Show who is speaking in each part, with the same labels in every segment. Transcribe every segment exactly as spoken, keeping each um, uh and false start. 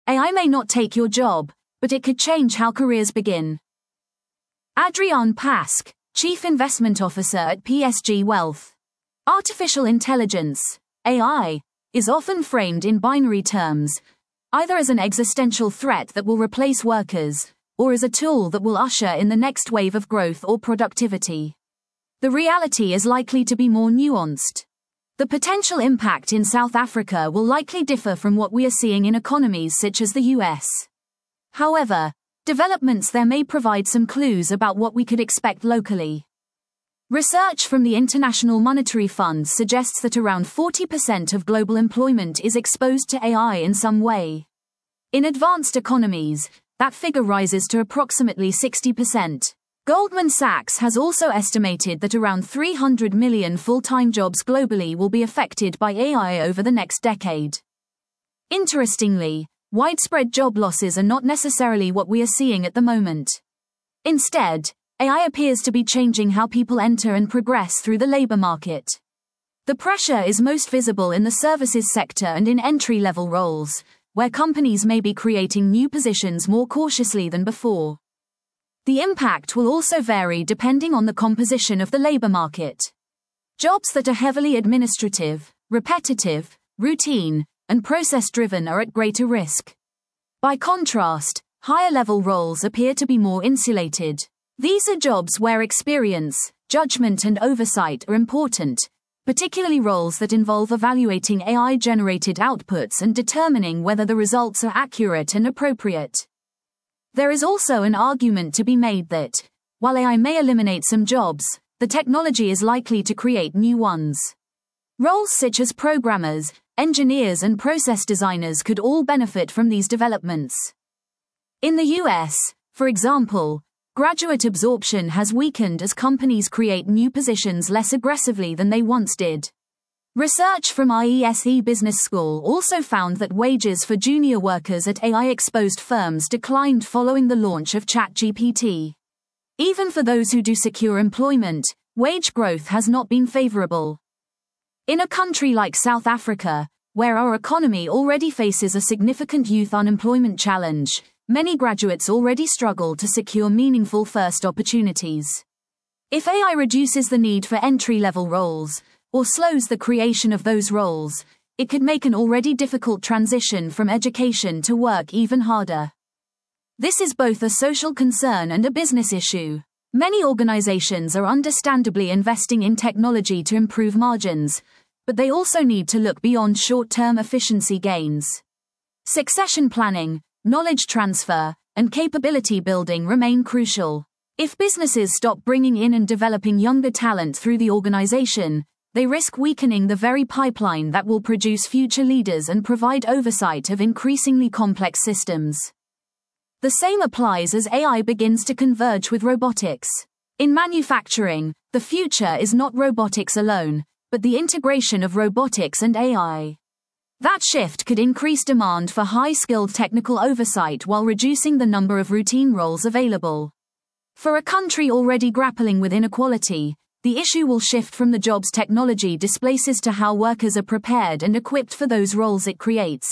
Speaker 1: A I may not take your job, but it could change how careers begin. Adrian Pask, Chief Investment Officer at P S G Wealth. Artificial intelligence, A I, is often framed in binary terms, either as an existential threat that will replace workers, or as a tool that will usher in the next wave of growth or productivity. The reality is likely to be more nuanced. The potential impact in South Africa will likely differ from what we are seeing in economies such as the U S. However, developments there may provide some clues about what we could expect locally. Research from the International Monetary Fund suggests that around forty percent of global employment is exposed to A I in some way. In advanced economies, that figure rises to approximately sixty percent. Goldman Sachs has also estimated that around three hundred million full-time jobs globally will be affected by A I over the next decade. Interestingly, widespread job losses are not necessarily what we are seeing at the moment. Instead, A I appears to be changing how people enter and progress through the labor market. The pressure is most visible in the services sector and in entry-level roles, where companies may be creating new positions more cautiously than before. The impact will also vary depending on the composition of the labor market. Jobs that are heavily administrative, repetitive, routine, and process-driven are at greater risk. By contrast, higher-level roles appear to be more insulated. These are jobs where experience, judgment, and oversight are important, particularly roles that involve evaluating A I-generated outputs and determining whether the results are accurate and appropriate. There is also an argument to be made that, while A I may eliminate some jobs, the technology is likely to create new ones. Roles such as programmers, engineers, and process designers could all benefit from these developments. In the U S, for example, graduate absorption has weakened as companies create new positions less aggressively than they once did. Research from I E S E Business School also found that wages for junior workers at A I-exposed firms declined following the launch of ChatGPT. Even for those who do secure employment, wage growth has not been favorable. In a country like South Africa, where our economy already faces a significant youth unemployment challenge, many graduates already struggle to secure meaningful first opportunities. If A I reduces the need for entry-level roles, or slows the creation of those roles, it could make an already difficult transition from education to work even harder. This is both a social concern and a business issue. Many organizations are understandably investing in technology to improve margins, but they also need to look beyond short-term efficiency gains. Succession planning, knowledge transfer, and capability building remain crucial. If businesses stop bringing in and developing younger talent through the organization, they risk weakening the very pipeline that will produce future leaders and provide oversight of increasingly complex systems. The same applies as A I begins to converge with robotics. In manufacturing, the future is not robotics alone, but the integration of robotics and A I. That shift could increase demand for high-skilled technical oversight while reducing the number of routine roles available. For a country already grappling with inequality, the issue will shift from the jobs technology displaces to how workers are prepared and equipped for those roles it creates.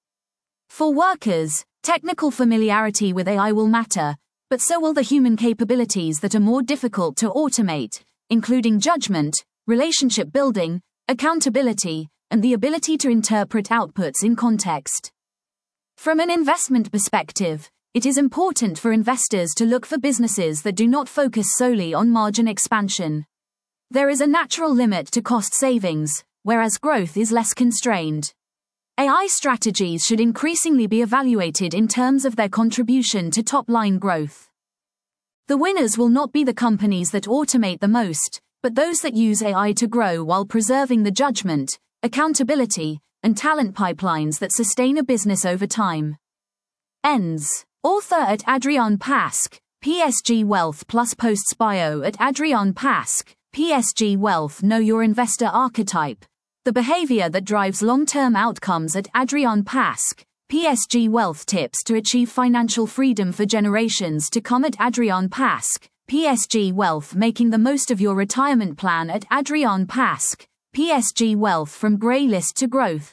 Speaker 1: For workers, technical familiarity with A I will matter, but so will the human capabilities that are more difficult to automate, including judgment, relationship building, accountability, and the ability to interpret outputs in context. From an investment perspective, it is important for investors to look for businesses that do not focus solely on margin expansion. There is a natural limit to cost savings, whereas growth is less constrained. A I strategies should increasingly be evaluated in terms of their contribution to top-line growth. The winners will not be the companies that automate the most, but those that use A I to grow while preserving the judgment, accountability, and talent pipelines that sustain a business over time. Ends. Author at Adrian Pask, P S G Wealth plus posts bio at Adrian Pask, P S G Wealth. Know your investor archetype. The behavior that drives long-term outcomes at Adrian Pask, P S G Wealth. Tips to achieve financial freedom for generations to come at Adrian Pask, P S G Wealth. Making the most of your retirement plan at Adrian Pask, P S G Wealth. From grey list to growth.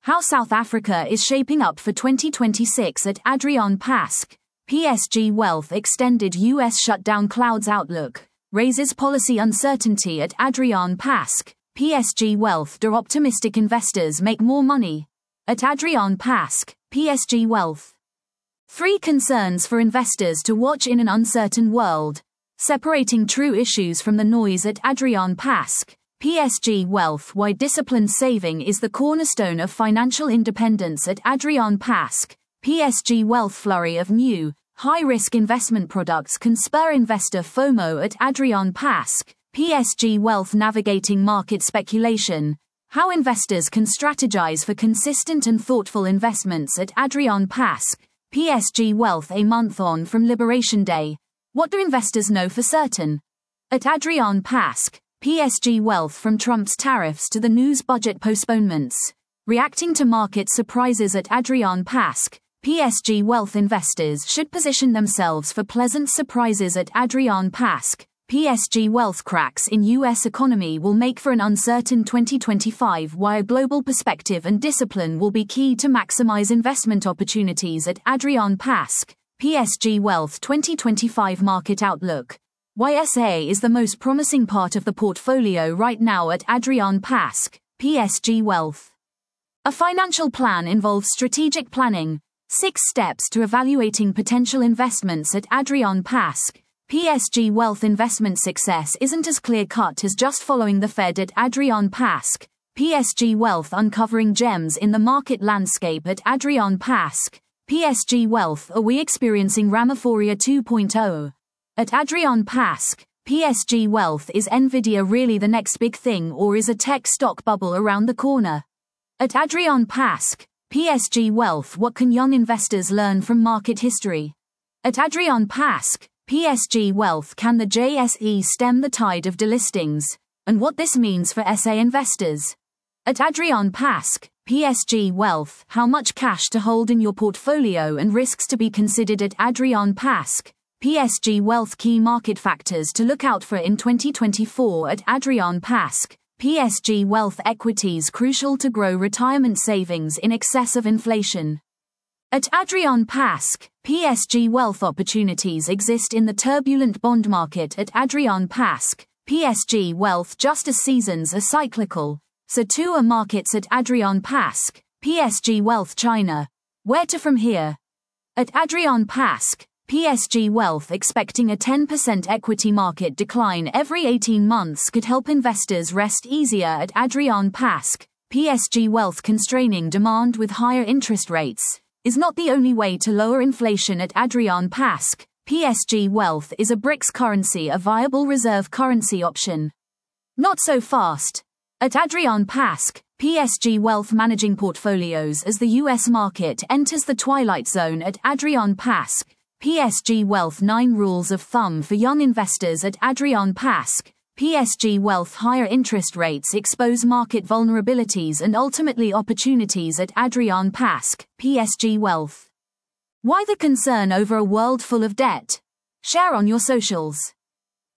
Speaker 1: How South Africa is shaping up for twenty twenty-six at Adrian Pask. P S G Wealth extended U S shutdown clouds outlook, raises policy uncertainty at Adrian Pask. P S G Wealth do optimistic investors make more money. At Adrian Pask, P S G Wealth. Three concerns for investors to watch in an uncertain world. Separating true issues from the noise at Adrian Pask. P S G Wealth. Why disciplined saving is the cornerstone of financial independence at Adrian Pask. P S G Wealth. Flurry of new, high-risk investment products can spur investor FOMO at Adrian Pask. P S G Wealth. Navigating market speculation. How investors can strategize for consistent and thoughtful investments at Adrian Pask. P S G Wealth. A month on from Liberation Day. What do investors know for certain? At Adrian Pask, P S G Wealth. From Trump's tariffs to the news budget postponements. Reacting to market surprises at Adrian Pask, P S G Wealth. Investors should position themselves for pleasant surprises at Adrian Pask. P S G Wealth. Cracks in U S economy will make for an uncertain twenty twenty-five, while global perspective and discipline will be key to maximize investment opportunities at Adrian Pask. P S G Wealth. twenty twenty-five market outlook. Why S A is the most promising part of the portfolio right now at Adrian Pask. P S G Wealth. A financial plan involves strategic planning. Six steps to evaluating potential investments at Adrian Pask. P S G Wealth. Investment success isn't as clear-cut as just following the Fed at Adrian Pask. P S G Wealth. Uncovering gems in the market landscape at Adrian Pask. P S G Wealth. Are we experiencing Ramaphoria two point oh? At Adrian Pask, P S G Wealth. Is Nvidia really the next big thing, or is a tech stock bubble around the corner? At Adrian Pask, P S G Wealth. What can young investors learn from market history? At Adrian Pask, P S G Wealth. Can the J S E stem the tide of delistings, and what this means for S A investors? At Adrian Pask, P S G Wealth. How much cash to hold in your portfolio and risks to be considered at Adrian Pask. P S G Wealth. Key market factors to look out for in twenty twenty-four at Adrian Pask. P S G Wealth. Equities crucial to grow retirement savings in excess of inflation. At Adrian Pask, P S G Wealth. Opportunities exist in the turbulent bond market at Adrian Pask. P S G Wealth. Just as seasons are cyclical, so too are markets at Adrian Pask. P S G Wealth. China. Where to from here? At Adrian Pask, P S G Wealth. Expecting a ten percent equity market decline every eighteen months could help investors rest easier at Adrian Pask. P S G Wealth. Constraining demand with higher interest rates is not the only way to lower inflation at Adrian Pask. P S G Wealth. Is a BRICS currency a viable reserve currency option? Not so fast. At Adrian Pask, P S G Wealth. Managing portfolios as the U S market enters the twilight zone at Adrian Pask. P S G Wealth. Nine rules of thumb for young investors at Adrian Pask. P S G Wealth. Higher interest rates expose market vulnerabilities and ultimately opportunities at Adrian Pask. P S G Wealth. Why the concern over a world full of debt? Share on your socials.